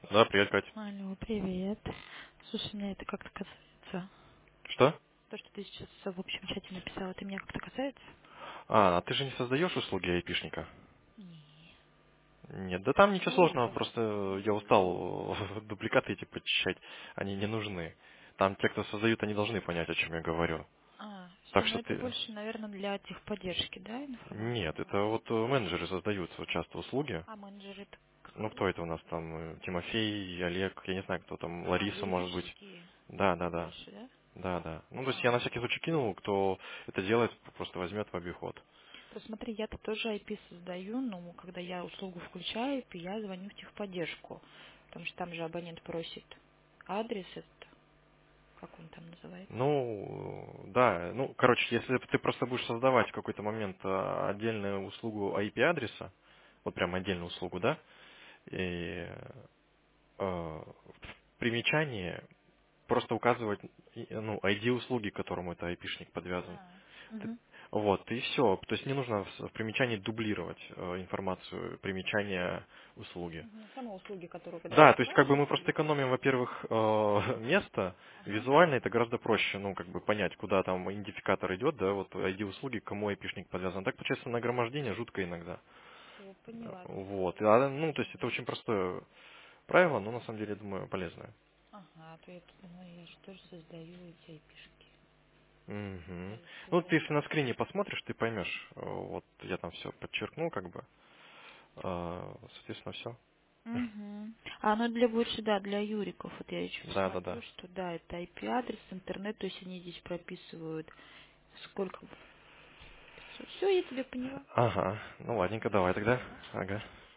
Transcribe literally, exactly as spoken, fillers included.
Да, привет, Кать. Алло, привет. Слушай, меня это как-то касается. Что? То, что ты сейчас в общем чате написала, это меня как-то касается? А, а ты же не создаешь услуги айпишника? Не. Нет, да там ничего сложного, Жуликов. просто я устал дубликаты эти почищать, они не нужны. Там те, кто создают, они должны понять, о чем я говорю. А, все, Так ну что это ты... больше, наверное, для техподдержки, да, информация Нет, была? это вот э, менеджеры создают вот часто услуги. А менеджер это Ну, кто? кто это у нас там? э, Тимофей, Олег, я не знаю, кто там, А, Лариса, может быть. юридические Да, да, да. больше, да? Да, да. Ну, то есть я на А, всякий случай кинул, кто это делает, просто возьмет в обиход. то смотри, я-то тоже ай пи создаю, но когда я услугу включаю, ай пи, я звоню в техподдержку, потому что там же абонент просит адрес этот, как он там называется. Ну, да, ну, короче, если ты просто будешь создавать в какой-то момент а, отдельную услугу ай пи-адреса, вот прям отдельную услугу, да, и э, в примечании просто указывать, и, ну, ай ди услуги, к которому это айпишник подвязан. А, Ты- угу. Вот, и все. То есть не нужно в в примечании дублировать э, информацию примечания услуги. Мгм. Само услуги, которые когда Да, то есть как бы открываешь, мы просто или... экономим, во-первых, э, место. Ага. Визуально это гораздо проще, ну, как бы понять, куда там идентификатор идет, да, вот ай ди услуги, к кому айпишник подвязан. Так получается нагромождение жутко иногда. Все, поняла тебя. Вот. А, ну, то есть это очень простое правило, но на самом деле, я думаю, полезное. Ага, а то я тут думаю, я же тоже создаю эти айпишки. Мгм. Если Ну, ты я... если на скрине посмотришь, ты поймешь. Э, Вот я там все подчеркнул, как бы. Э, Соответственно, все. Угу. А оно для больше, да, для юриков. Вот я еще Да, да, посмотрю, да. что да, это ай пи-адрес, интернет, то есть они здесь прописывают, сколько... Все, я тебя поняла. Ага. Ну, ладненько, давай тогда. Ага. Ага.